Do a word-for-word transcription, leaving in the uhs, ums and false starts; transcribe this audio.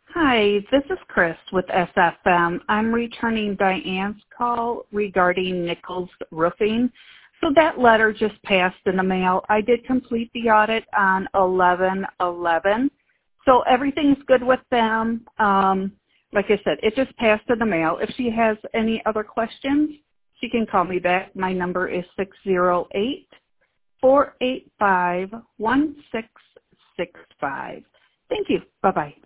Hi, this is Chris with S F M. I'm returning Diane's call regarding Nichols Roofing. So that letter just passed in the mail. I did complete the audit on eleven eleven. So everything's good with them. Um, like I said, it just passed in the mail. If she has any other questions, she can call me back. My number is six zero eight, four eight five, one six six five. Thank you. Bye-bye.